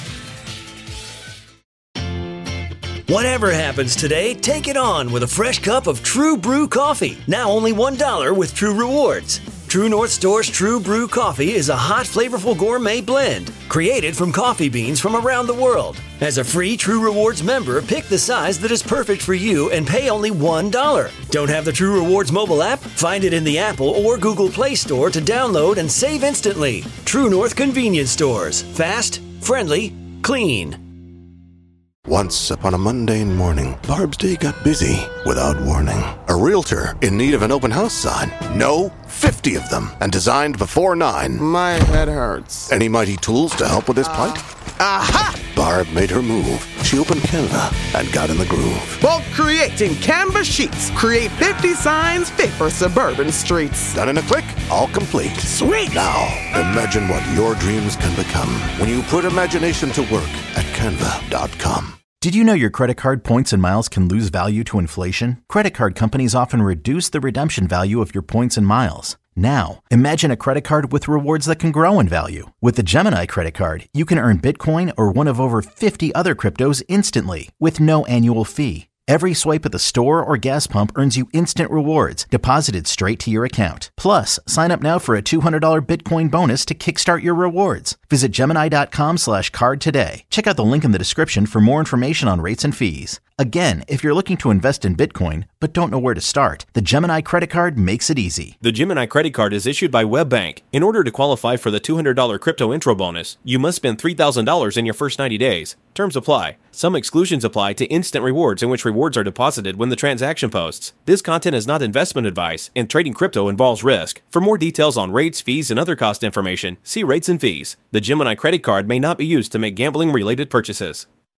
Whatever happens today, take it on with a fresh cup of True Brew coffee. Now only $1 with True Rewards. True North Store's True Brew Coffee is a hot, flavorful gourmet blend created from coffee beans from around the world. As a free True Rewards member, pick the size that is perfect for you and pay only $1. Don't have the True Rewards mobile app? Find it in the Apple or Google Play Store to download and save instantly. True North Convenience Stores. Fast, friendly, clean. Once upon a mundane morning, Barb's day got busy without warning. A realtor in need of an open house sign. No, 50 of them, and designed before 9. My head hurts. Any mighty tools to help with this plight? Aha! Barb made her move. She opened Canva and got in the groove. Bulk creating Canva sheets. Create 50 signs fit for suburban streets. Done in a click, all complete. Sweet! Now, imagine what your dreams can become when you put imagination to work at Canva.com. Did you know your credit card points and miles can lose value to inflation? Credit card companies often reduce the redemption value of your points and miles. Now, imagine a credit card with rewards that can grow in value. With the Gemini credit card, you can earn Bitcoin or one of over 50 other cryptos instantly with no annual fee. Every swipe at the store or gas pump earns you instant rewards deposited straight to your account. Plus, sign up now for a $200 Bitcoin bonus to kickstart your rewards. Visit Gemini.com/card today. Check out the link in the description for more information on rates and fees. Again, if you're looking to invest in Bitcoin but don't know where to start, the Gemini credit card makes it easy. The Gemini credit card is issued by WebBank. In order to qualify for the $200 crypto intro bonus, you must spend $3,000 in your first 90 days. Terms apply. Some exclusions apply to instant rewards, in which rewards are deposited when the transaction posts. This content is not investment advice, and trading crypto involves risk. For more details on rates, fees, and other cost information, see rates and fees. The Gemini credit card may not be used to make gambling-related purchases.